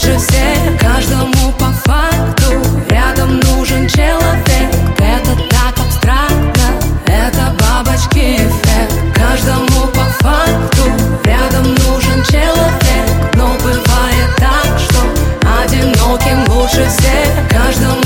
лучше всех. Каждому по факту рядом нужен человек. Это так абстрактно, это бабочки эффект. Каждому по факту рядом нужен человек. Но бывает так, что одиноким лучше всех. Каждому